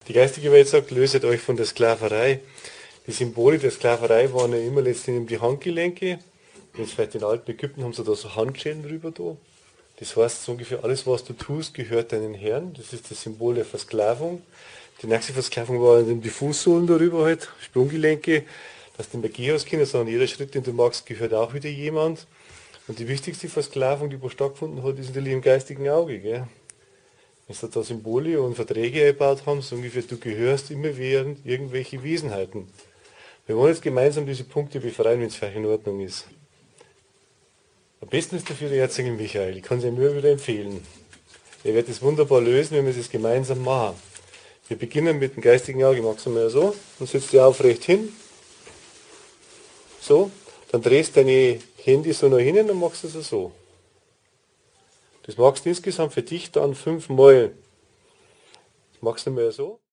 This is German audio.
Die geistige Welt sagt, löset euch von der Sklaverei. Die Symbole der Sklaverei waren ja immer letztendlich die Handgelenke. Jetzt vielleicht in alten Ägypten haben sie da so Handschellen drüber da. Das heißt, so ungefähr alles, was du tust, gehört deinen Herrn. Das ist das Symbol der Versklavung. Die nächste Versklavung war die Fußsohlen darüber halt, Sprunggelenke, dass du nicht mehr gehen hast können, sondern jeder Schritt, den du machst, gehört auch wieder jemand. Und die wichtigste Versklavung, die wo stattgefunden hat, ist natürlich im geistigen Auge. Gell? Wenn sie da Symbole und Verträge eingebaut haben, so ungefähr, du gehörst immer während irgendwelche Wesenheiten. Wir wollen jetzt gemeinsam diese Punkte befreien, wenn es für euch in Ordnung ist. Am besten ist dafür der Erzengel Michael. Ich kann es ihm nur wieder empfehlen. Er wird es wunderbar lösen, wenn wir es gemeinsam machen. Wir beginnen mit dem geistigen Auge. Machst du mal so, dann setzt du aufrecht hin. So, dann drehst deine Hände so nach hinten und machst es so. Das machst du insgesamt für dich dann 5 Mal. Das machst du mal so.